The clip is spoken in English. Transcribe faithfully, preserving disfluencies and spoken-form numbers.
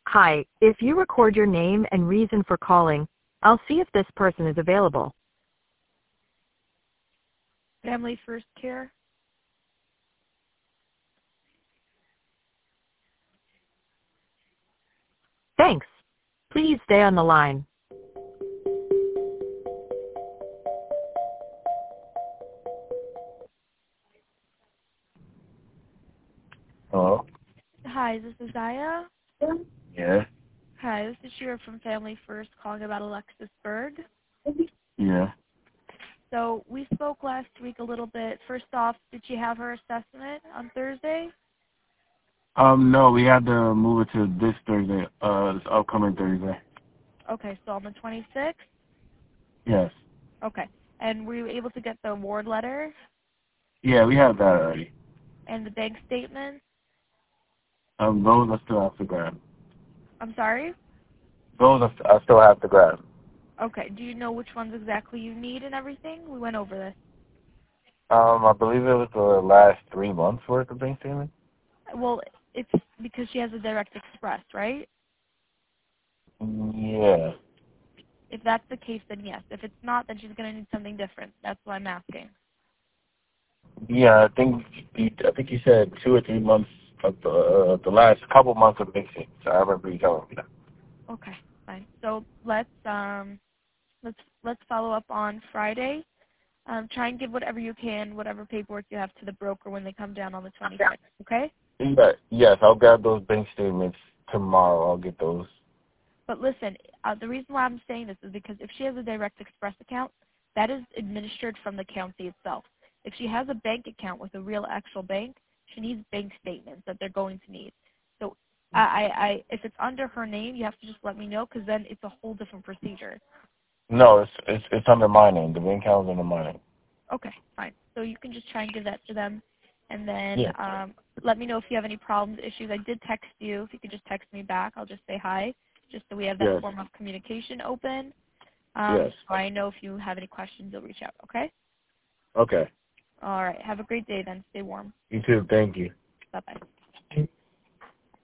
Hi, if you record your name and reason for calling, I'll see if this person is available. Family First Care. Thanks. Please stay on the line. Hello? Hi, this is Zaya. Yeah. Hi, this is Shira from Family First calling about Alexis Berg. Yeah. So we spoke last week a little bit. First off, did she have her assessment on Thursday? Um, no, we had to move it to this Thursday, uh, this upcoming Thursday. Okay, so on the twenty-sixth? Yes. Okay. And were you able to get the award letter Yeah, we have that already. and the bank statement? Um, those I still have to grab. I'm sorry? Those I, I still have to grab. Okay. Do you know which ones exactly you need and everything? We went over this. Um, I believe it was the last three months worth of bank statement. Well, it's because she has a Direct Express, right? Yeah. If that's the case, then yes. If it's not, then she's going to need something different. That's what I'm asking. Yeah, I think you, I think you said two or three months of the uh, the last couple months of bank statements. I remember you telling me that. Okay, fine. So let's um let's let's follow up on Friday. Um, try and give whatever you can, whatever paperwork you have to the broker when they come down on the twenty-sixth. Okay? Yeah, yes, I'll grab those bank statements tomorrow. I'll get those. But listen, uh, the reason why I'm saying this is because if she has a Direct Express account, that is administered from the county itself. If she has a bank account with a real actual bank, she needs bank statements that they're going to need. So I, I, I if it's under her name, you have to just let me know because then it's a whole different procedure. No, it's it's it's under my name. The bank account's under my name. Okay, fine. So you can just try and give that to them, and then Yeah. um, let me know if you have any problems, issues. I did text you. If you could just text me back, I'll just say hi, just so we have that Yes. form of communication open. Um, Yes. so I know if you have any questions, you'll reach out, okay? Okay. All right. Have a great day then. Stay warm. You too. Thank you. Bye-bye.